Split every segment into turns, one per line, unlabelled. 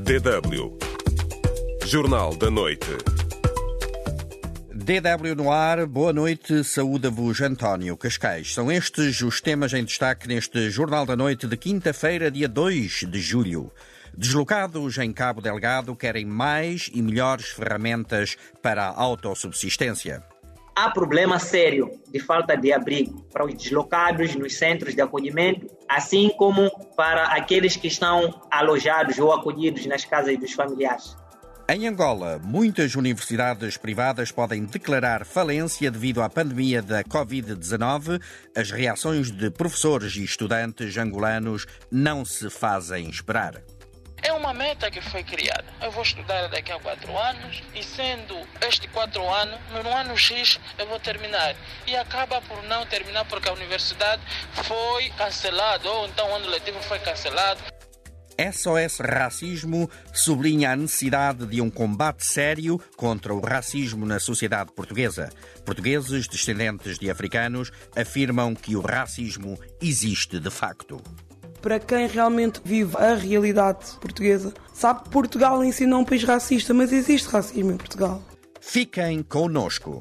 DW Jornal da Noite.
DW no ar, boa noite, saúda-vos António Cascais. São estes os temas em destaque neste Jornal da Noite de quinta-feira, dia 2 de julho. Deslocados em Cabo Delgado querem mais e melhores ferramentas para a autossubsistência.
Há problema sério de falta de abrigo para os deslocados nos centros de acolhimento, assim como para aqueles que estão alojados ou acolhidos nas casas dos familiares.
Em Angola, muitas universidades privadas podem declarar falência devido à pandemia da Covid-19. As reações de professores e estudantes angolanos não se fazem esperar.
É uma meta que foi criada. Eu vou estudar daqui a 4 anos e sendo este 4 anos, no ano X eu vou terminar. E acaba por não terminar porque a universidade foi cancelada ou então o ano letivo foi cancelado.
SOS Racismo sublinha a necessidade de um combate sério contra o racismo na sociedade portuguesa. Portugueses descendentes de africanos afirmam que o racismo existe de facto.
Para quem realmente vive a realidade portuguesa, sabe que Portugal em si não é um país racista, mas existe racismo em Portugal.
Fiquem connosco.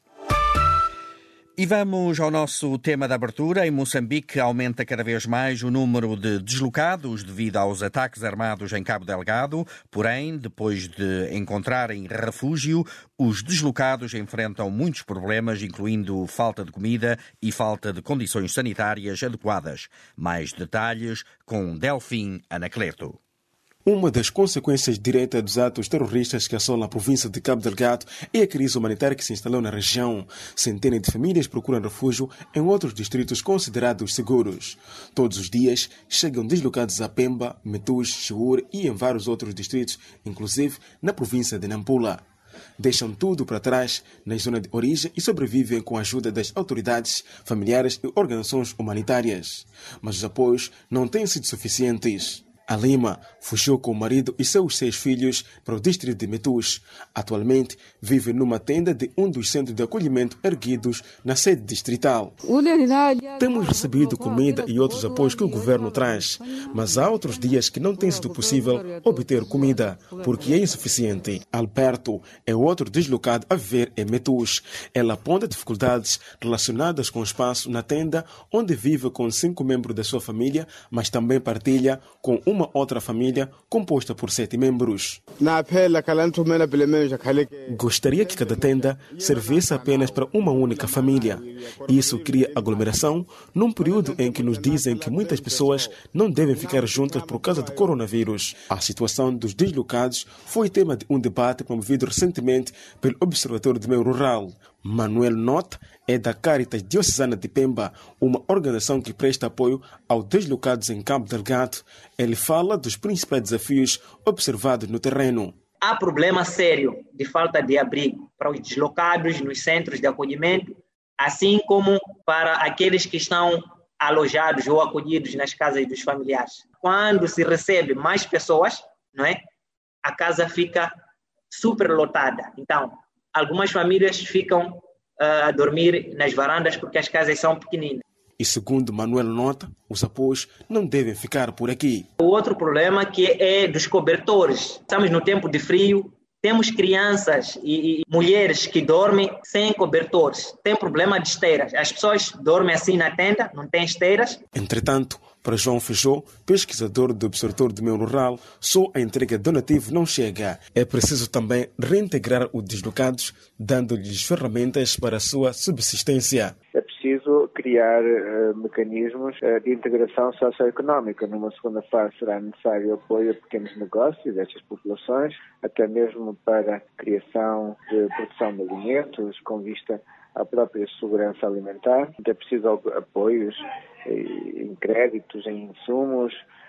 E vamos ao nosso tema de abertura. Em Moçambique aumenta cada vez mais o número de deslocados devido aos ataques armados em Cabo Delgado. Porém, depois de encontrarem refúgio, os deslocados enfrentam muitos problemas, incluindo falta de comida e falta de condições sanitárias adequadas. Mais detalhes com Delfim Anacleto.
Uma das consequências diretas dos atos terroristas que assolam a província de Cabo Delgado é a crise humanitária que se instalou na região. Centenas de famílias procuram refúgio em outros distritos considerados seguros. Todos os dias chegam deslocados a Pemba, Metus, Chiur e em vários outros distritos, inclusive na província de Nampula. Deixam tudo para trás na zona de origem e sobrevivem com a ajuda das autoridades, familiares e organizações humanitárias. Mas os apoios não têm sido suficientes. A Lima fugiu com o marido e seus 6 filhos para o distrito de Metus. Atualmente vive numa tenda de um dos centros de acolhimento erguidos na sede distrital. Temos recebido comida e outros apoios que o governo traz, mas há outros dias que não tem sido possível obter comida, porque é insuficiente. Alberto é outro deslocado a viver em Metus. Ele aponta dificuldades relacionadas com o espaço na tenda, onde vive com 5 membros da sua família, mas também partilha com uma outra família composta por 7 membros. Gostaria que cada tenda servisse apenas para uma única família. Isso cria aglomeração num período em que nos dizem que muitas pessoas não devem ficar juntas por causa do coronavírus. A situação dos deslocados foi tema de um debate promovido recentemente pelo Observatório do Meio Rural. Manuel Not é da Caritas Diocesana de Pemba, uma organização que presta apoio aos deslocados em Cabo Delgado. Ele fala dos principais desafios observados no terreno.
Há problema sério de falta de abrigo para os deslocados nos centros de acolhimento, assim como para aqueles que estão alojados ou acolhidos nas casas dos familiares. Quando se recebe mais pessoas, não é? A casa fica superlotada. Então, algumas famílias ficam a dormir nas varandas porque as casas são pequeninas.
E segundo Manuel Nota, os apoios não devem ficar por aqui.
O outro problema que é dos cobertores. Estamos no tempo de frio, temos crianças e mulheres que dormem sem cobertores. Tem problema de esteiras. As pessoas dormem assim na tenda, não tem esteiras.
Entretanto, para João Feijó, pesquisador do Observatório do Meio Rural, só a entrega de donativo não chega. É preciso também reintegrar os deslocados, dando-lhes ferramentas para a sua subsistência.
É preciso criar mecanismos de integração socioeconómica. Numa segunda fase será necessário apoio a pequenos negócios destas populações, até mesmo para a criação de produção de alimentos, com vista à própria segurança alimentar. É preciso apoios em créditos, em insumos,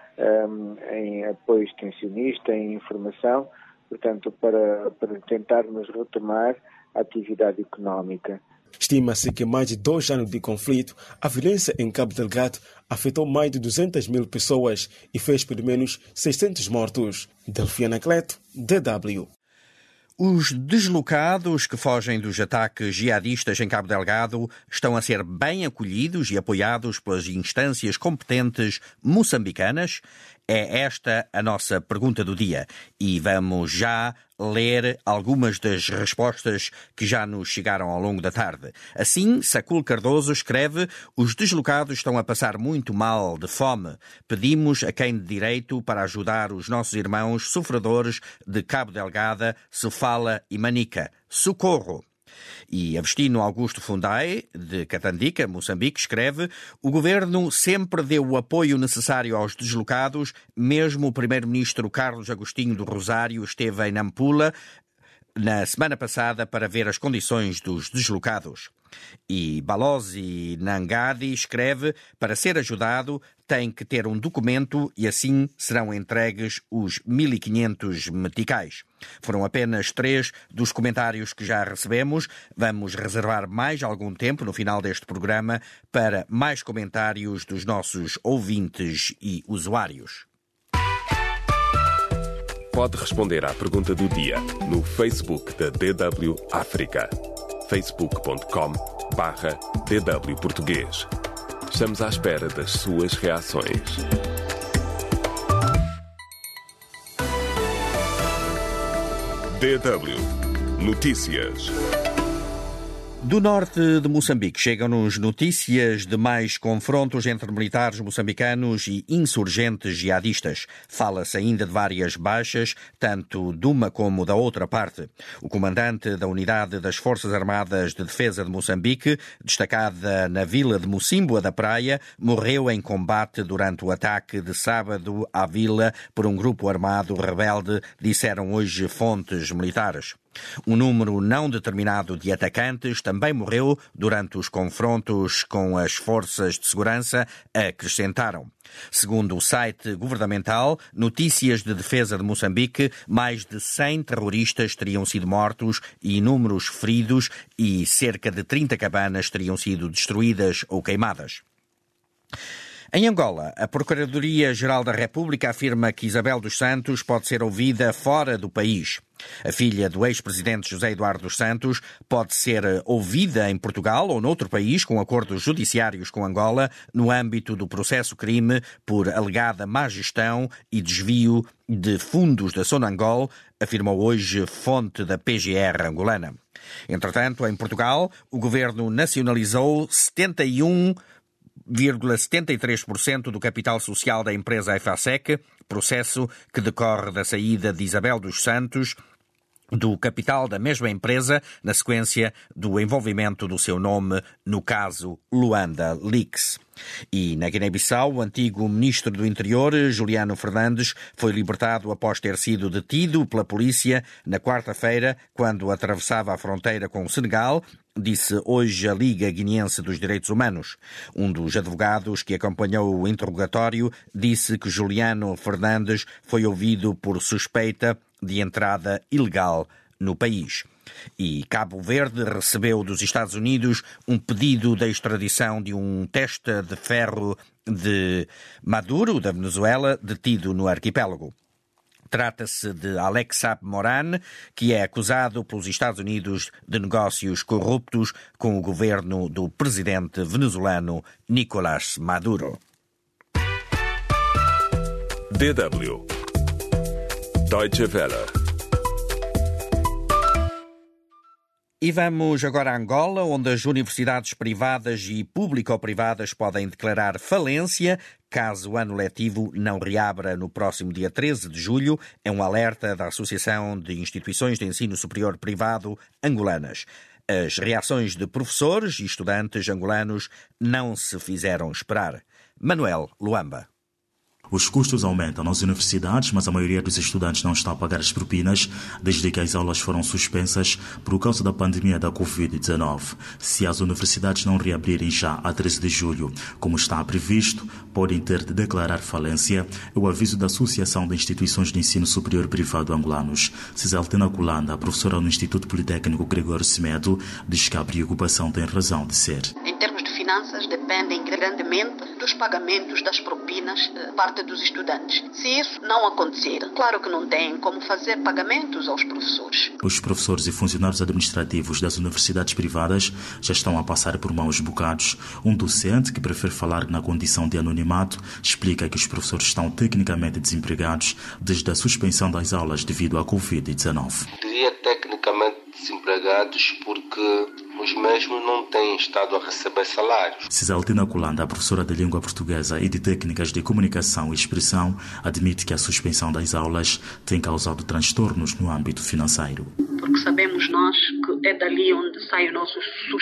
em apoio extensionista, em informação, portanto, para tentarmos retomar a atividade económica.
Estima-se que mais de 2 anos de conflito, a violência em Cabo Delgado afetou mais de 200 mil pessoas e fez pelo menos 600 mortos. Delfim Anacleto, DW.
Os deslocados que fogem dos ataques jihadistas em Cabo Delgado estão a ser bem acolhidos e apoiados pelas instâncias competentes moçambicanas. É esta a nossa pergunta do dia e vamos já ler algumas das respostas que já nos chegaram ao longo da tarde. Assim, Sacul Cardoso escreve: os deslocados estão a passar muito mal de fome. Pedimos a quem de direito para ajudar os nossos irmãos sofredores de Cabo Delgado, Sofala e Manica. Socorro! E Agostinho Augusto Fundai, de Catandica, Moçambique, escreve: o governo sempre deu o apoio necessário aos deslocados, mesmo o primeiro-ministro Carlos Agostinho do Rosário esteve em Nampula na semana passada para ver as condições dos deslocados. E Balozi Nangadi escreve: para ser ajudado tem que ter um documento e assim serão entregues os 1.500 meticais. Foram apenas 3 dos comentários que já recebemos. Vamos reservar mais algum tempo no final deste programa para mais comentários dos nossos ouvintes e usuários.
Pode responder à pergunta do dia no Facebook da DW África. facebook.com/DW Português. Estamos à espera das suas reações. DW Notícias.
Do norte de Moçambique chegam-nos notícias de mais confrontos entre militares moçambicanos e insurgentes jihadistas. Fala-se ainda de várias baixas, tanto de uma como da outra parte. O comandante da Unidade das Forças Armadas de Defesa de Moçambique, destacada na vila de Mocimboa da Praia, morreu em combate durante o ataque de sábado à vila por um grupo armado rebelde, disseram hoje fontes militares. Um número não determinado de atacantes também morreu durante os confrontos com as forças de segurança, acrescentaram. Segundo o site governamental Notícias de Defesa de Moçambique, mais de 100 terroristas teriam sido mortos e inúmeros feridos e cerca de 30 cabanas teriam sido destruídas ou queimadas. Em Angola, a Procuradoria-Geral da República afirma que Isabel dos Santos pode ser ouvida fora do país. A filha do ex-presidente José Eduardo dos Santos pode ser ouvida em Portugal ou noutro país com acordos judiciários com Angola no âmbito do processo-crime por alegada má gestão e desvio de fundos da Sonangol, afirmou hoje fonte da PGR angolana. Entretanto, em Portugal, o governo nacionalizou 71,73% do capital social da empresa EFASEC, processo que decorre da saída de Isabel dos Santos do capital da mesma empresa, na sequência do envolvimento do seu nome no caso Luanda Leaks. E na Guiné-Bissau, o antigo ministro do Interior, Juliano Fernandes, foi libertado após ter sido detido pela polícia na quarta-feira, quando atravessava a fronteira com o Senegal, disse hoje a Liga Guineense dos Direitos Humanos. Um dos advogados que acompanhou o interrogatório disse que Juliano Fernandes foi ouvido por suspeita de entrada ilegal no país. E Cabo Verde recebeu dos Estados Unidos um pedido de extradição de um testa de ferro de Maduro, da Venezuela, detido no arquipélago. Trata-se de Alex Saab Moran, que é acusado pelos Estados Unidos de negócios corruptos com o governo do presidente venezuelano Nicolás Maduro.
DW Deutsche Welle.
E vamos agora a Angola, onde as universidades privadas e público-privadas podem declarar falência caso o ano letivo não reabra no próximo dia 13 de julho. É um alerta da Associação de Instituições de Ensino Superior Privado angolanas. As reações de professores e estudantes angolanos não se fizeram esperar. Manuel Luamba.
Os custos aumentam nas universidades, mas a maioria dos estudantes não está a pagar as propinas desde que as aulas foram suspensas por causa da pandemia da Covid-19. Se as universidades não reabrirem já a 13 de julho, como está previsto, podem ter de declarar falência. É o aviso da Associação de Instituições de Ensino Superior Privado Angolanos. Cisaltina Colanda, professora no Instituto Politécnico Gregório Semedo, diz que a preocupação tem razão de ser.
Em termos de finanças dependem grandemente dos pagamentos das propinas parte dos estudantes. Se isso não acontecer, claro que não tem como fazer pagamentos aos professores.
Os professores e funcionários administrativos das universidades privadas já estão a passar por maus bocados. Um docente que prefere falar na condição de anonimato explica que os professores estão tecnicamente desempregados desde a suspensão das aulas devido à Covid-19.
Diria tecnicamente desempregados porque os mesmos não têm estado a receber salários.
Cisaltina Colanda, a professora de língua portuguesa e de técnicas de comunicação e expressão, admite que a suspensão das aulas tem causado transtornos no âmbito financeiro.
Porque sabemos nós que é dali onde sai o nosso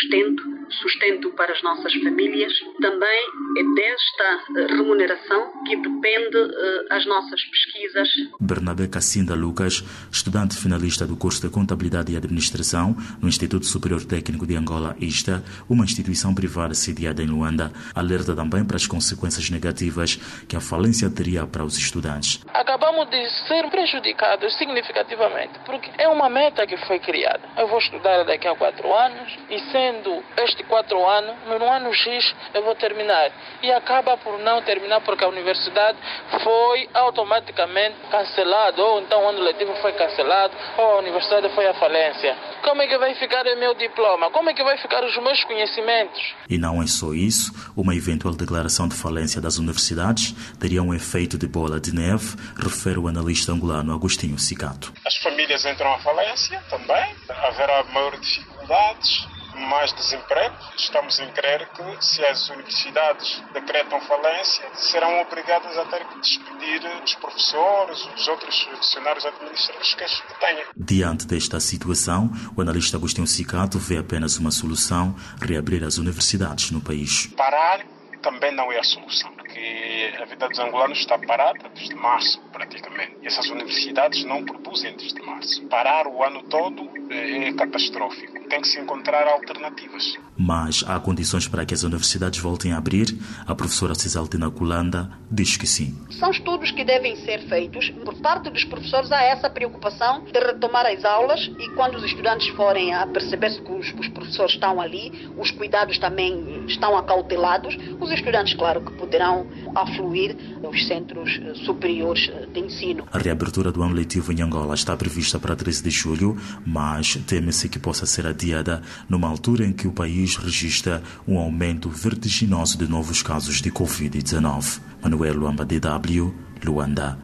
sustento para as nossas famílias. Também é desta remuneração que depende as nossas pesquisas.
Bernabé Cassinda Lucas, estudante finalista do curso de Contabilidade e Administração no Instituto Superior Técnico de Angola, ISTA, uma instituição privada sediada em Luanda, alerta também para as consequências negativas que a falência teria para os estudantes.
Acabamos de ser prejudicados significativamente, porque é uma meta que foi criada. Eu vou estudar daqui a 4 anos e sendo este 4 anos, no ano X eu vou terminar. E acaba por não terminar porque a universidade foi automaticamente cancelada, ou então o ano letivo foi cancelado, ou a universidade foi à falência. Como é que vai ficar o meu diploma? Como é que vai ficar os meus conhecimentos?
E não é só isso, uma eventual declaração de falência das universidades teria um efeito de bola de neve, refere o analista angolano Agostinho Cicato.
As famílias entram à falência também, haverá maiores dificuldades, mais desemprego. Estamos em crer que se as universidades decretam falência, serão obrigadas a ter que despedir os professores, os outros funcionários administrativos que tenham.
Diante desta situação, o analista Agostinho Cicato vê apenas uma solução: reabrir as universidades no país.
Parar também não é a solução, porque a vida dos angolanos está parada desde março, praticamente. E essas universidades não produzem desde março. Parar o ano todo é catastrófico. Tem que se encontrar alternativas.
Mas há condições para que as universidades voltem a abrir? A professora Cisaltina Colanda diz que sim.
São estudos que devem ser feitos. Por parte dos professores há essa preocupação de retomar as aulas e quando os estudantes forem a perceber-se que os professores estão ali, os cuidados também estão acautelados, os estudantes, claro, que poderão afluir aos centros superiores de ensino.
A reabertura do ano letivo em Angola está prevista para 13 de julho, mas teme-se que possa ser adiada numa altura em que o país registra um aumento vertiginoso de novos casos de Covid-19. Manuel Luamba, DW, Luanda.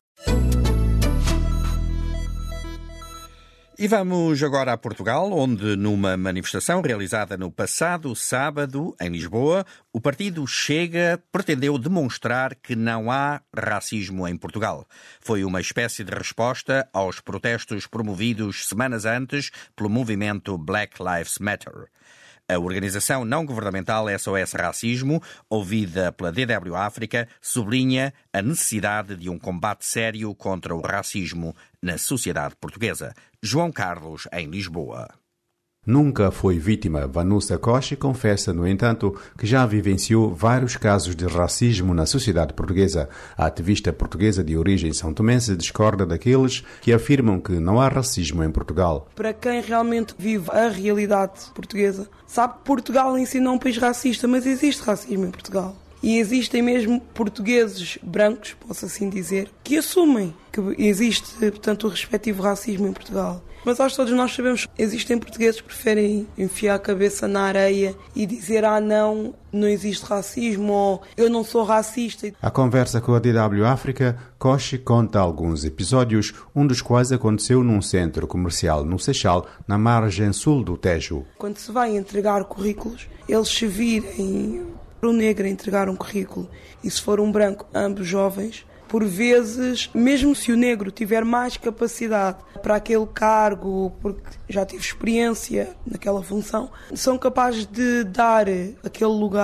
E vamos agora a Portugal, onde numa manifestação realizada no passado sábado, em Lisboa, o partido Chega pretendeu demonstrar que não há racismo em Portugal. Foi uma espécie de resposta aos protestos promovidos semanas antes pelo movimento Black Lives Matter. A organização não-governamental SOS Racismo, ouvida pela DW África, sublinha a necessidade de um combate sério contra o racismo na sociedade portuguesa. João Carlos, em Lisboa.
Nunca foi vítima. Vanusa Koshi confessa, no entanto, que já vivenciou vários casos de racismo na sociedade portuguesa. A ativista portuguesa de origem são-tomense discorda daqueles que afirmam que não há racismo em Portugal.
Para quem realmente vive a realidade portuguesa, sabe que Portugal em si não é um país racista, mas existe racismo em Portugal. E existem mesmo portugueses brancos, posso assim dizer, que assumem que existe, portanto, o respectivo racismo em Portugal. Mas acho que todos nós sabemos que existem portugueses que preferem enfiar a cabeça na areia e dizer não existe racismo ou eu não sou racista.
A conversa com a DW África, Koshi conta alguns episódios, um dos quais aconteceu num centro comercial no Seixal, na margem sul do Tejo.
Quando se vai entregar currículos, eles se virem para o negro entregar um currículo e se for um branco, ambos jovens, por vezes, mesmo se o negro tiver mais capacidade para aquele cargo, porque já tive experiência naquela função, são capazes de dar aquele lugar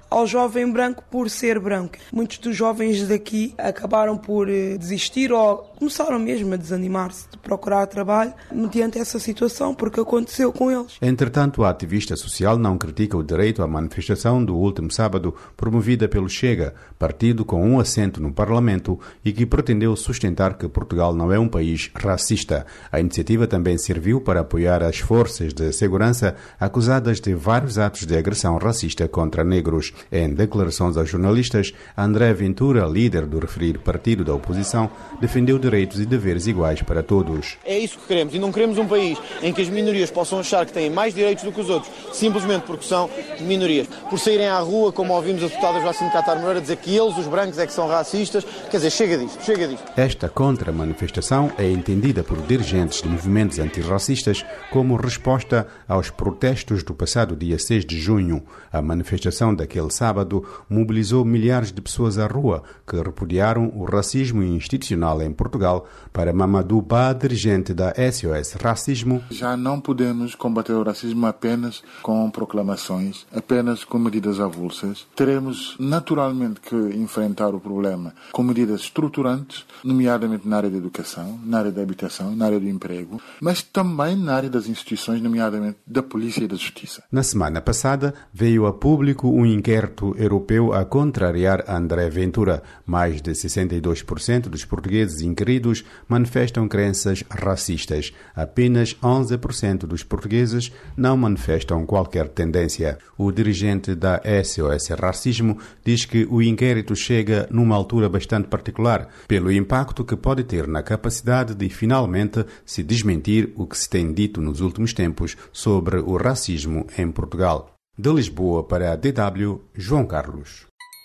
ao jovem branco por ser branco. Muitos dos jovens daqui acabaram por desistir ou começaram mesmo a desanimar-se de procurar trabalho mediante essa situação, porque aconteceu com eles.
Entretanto, a ativista social não critica o direito à manifestação do último sábado promovida pelo Chega, partido com um assento no Parlamento e que pretendeu sustentar que Portugal não é um país racista. A iniciativa também serviu para apoiar as forças de segurança acusadas de vários atos de agressão racista contra negros. Em declarações aos jornalistas, André Ventura, líder do referido partido da oposição, defendeu direitos e deveres iguais para todos.
É isso que queremos, e não queremos um país em que as minorias possam achar que têm mais direitos do que os outros, simplesmente porque são minorias. Por saírem à rua, como ouvimos a deputada Joacine Catar Moreira dizer que eles, os brancos, é que são racistas, quer dizer, chega disto, chega disto.
Esta contra-manifestação é entendida por dirigentes de movimentos antirracistas como resposta aos protestos do passado dia 6 de junho. A manifestação daquele sábado mobilizou milhares de pessoas à rua que repudiaram o racismo institucional em Portugal. Para Mamadou Ba, dirigente da SOS Racismo,
já não podemos combater o racismo apenas com proclamações, apenas com medidas avulsas. Teremos naturalmente que enfrentar o problema com medidas estruturantes, nomeadamente na área da educação, na área da habitação, na área do emprego, mas também na área das instituições, nomeadamente da polícia e da justiça.
Na semana passada, veio a público um inquérito europeu a contrariar André Ventura. Mais de 62% dos portugueses inquiridos manifestam crenças racistas. Apenas 11% dos portugueses não manifestam qualquer tendência. O dirigente da SOS Racismo diz que o inquérito chega numa altura bastante particular, pelo impacto que pode ter na capacidade de finalmente se desmentir o que se tem dito nos últimos tempos sobre o racismo em Portugal. De Lisboa para a DW, João Carlos.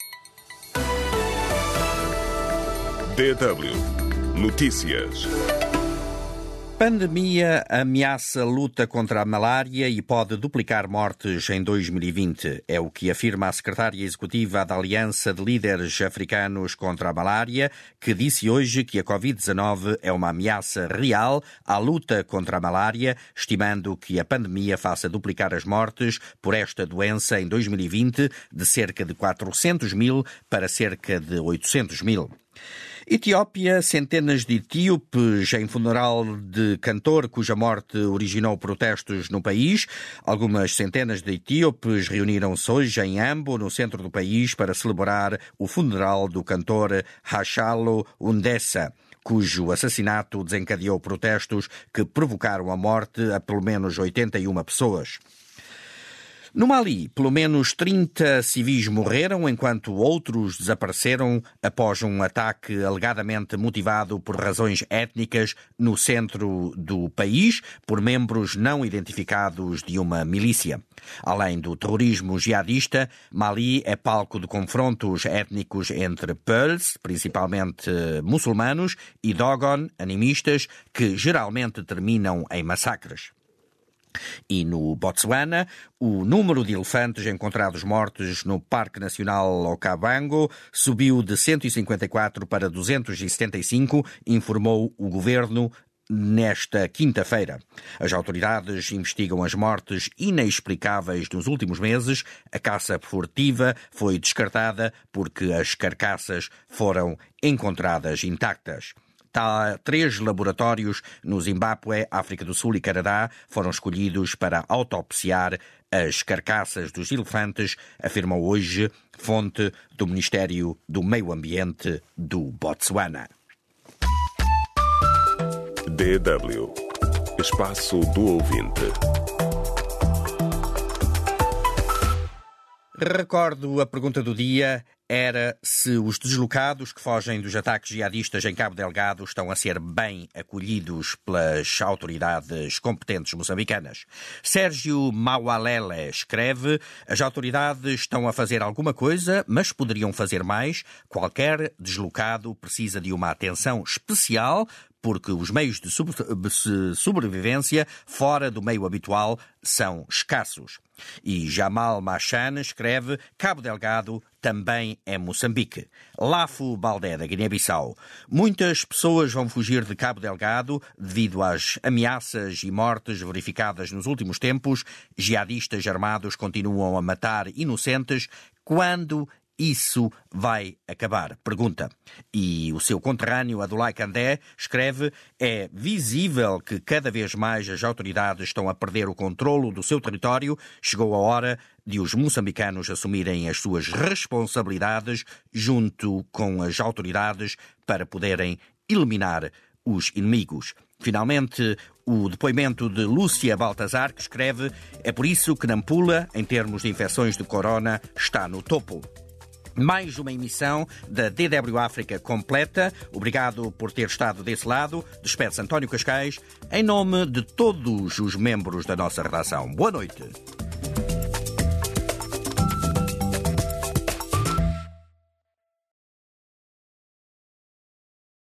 DW Notícias.
Pandemia ameaça a luta contra a malária e pode duplicar mortes em 2020. É o que afirma a secretária executiva da Aliança de Líderes Africanos contra a Malária, que disse hoje que a Covid-19 é uma ameaça real à luta contra a malária, estimando que a pandemia faça duplicar as mortes por esta doença em 2020 de cerca de 400 mil para cerca de 800 mil. Etiópia, centenas de etíopes em funeral de cantor cuja morte originou protestos no país. Algumas centenas de etíopes reuniram-se hoje em Ambo, no centro do país, para celebrar o funeral do cantor Hachalu Hundessa, cujo assassinato desencadeou protestos que provocaram a morte a pelo menos 81 pessoas. No Mali, pelo menos 30 civis morreram, enquanto outros desapareceram após um ataque alegadamente motivado por razões étnicas no centro do país, por membros não identificados de uma milícia. Além do terrorismo jihadista, Mali é palco de confrontos étnicos entre Peuls, principalmente muçulmanos, e Dogon, animistas, que geralmente terminam em massacres. E no Botsuana, o número de elefantes encontrados mortos no Parque Nacional Okavango subiu de 154 para 275, informou o governo nesta quinta-feira. As autoridades investigam as mortes inexplicáveis nos últimos meses. A caça furtiva foi descartada porque as carcaças foram encontradas intactas. 3 laboratórios no Zimbábue, África do Sul e Canadá foram escolhidos para autopsiar as carcaças dos elefantes, afirmou hoje fonte do Ministério do Meio Ambiente do Botsuana.
DW Espaço do Ouvinte.
Recordo a pergunta do dia. Era se os deslocados que fogem dos ataques jihadistas em Cabo Delgado estão a ser bem acolhidos pelas autoridades competentes moçambicanas. Sérgio Maualele escreve: as autoridades estão a fazer alguma coisa, mas poderiam fazer mais. Qualquer deslocado precisa de uma atenção especial, porque os meios de sobrevivência fora do meio habitual são escassos. E Jamal Machan escreve: Cabo Delgado também é Moçambique. Lafo Baldé, da Guiné-Bissau. Muitas pessoas vão fugir de Cabo Delgado devido às ameaças e mortes verificadas nos últimos tempos. Jihadistas armados continuam a matar inocentes. Quando isso vai acabar? Pergunta. E o seu conterrâneo, Adolai Candé, escreve: é visível que cada vez mais as autoridades estão a perder o controlo do seu território. Chegou a hora de os moçambicanos assumirem as suas responsabilidades junto com as autoridades para poderem eliminar os inimigos. Finalmente, o depoimento de Lúcia Baltazar, que escreve: é por isso que Nampula, em termos de infecções de corona, está no topo. Mais uma emissão da DW África completa. Obrigado por ter estado desse lado. Despede-se António Cascais, em nome de todos os membros da nossa redação. Boa noite.